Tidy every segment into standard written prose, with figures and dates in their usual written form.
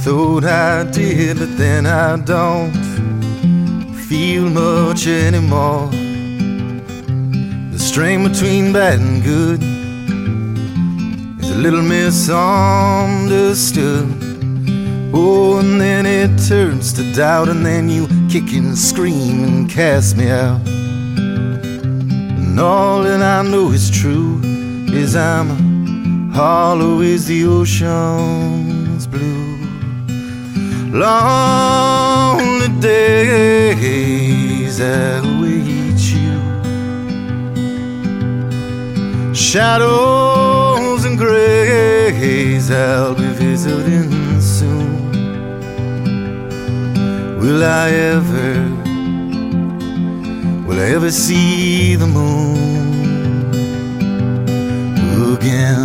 Thought I did, but then I don't feel much anymore. The strain between bad and good is a little misunderstood. Oh, and then it turns to doubt, and then you kick and scream and cast me out. And all that I know is true is I'm hollow as the ocean's blue. Lonely days that await you, shadows and grays I'll be visiting soon. Will I ever see the moon again?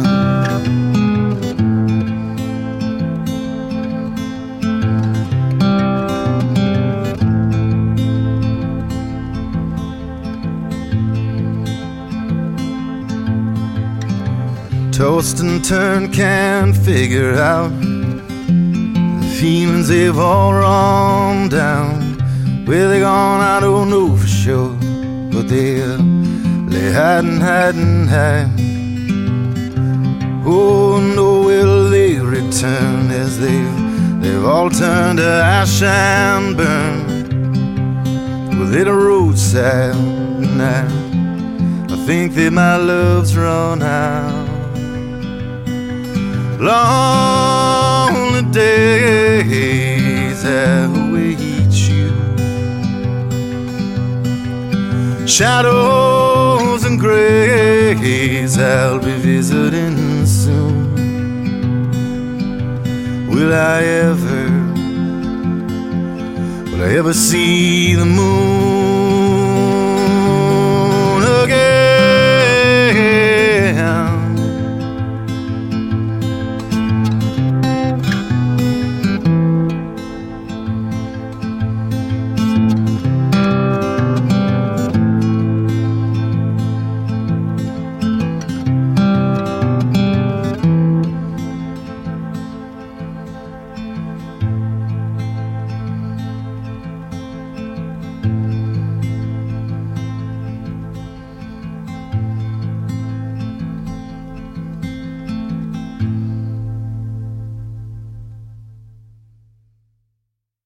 Toast and turn, can't figure out the feelings they've all run down. Where they gone, I don't know for sure, but they're hiding. Oh, no, will they return as they've all turned to ash and burn? Well, at a roadside night, I think that my love's run out. Lonely days that await you, shadows and grays I'll be visiting soon. Will I ever see the moon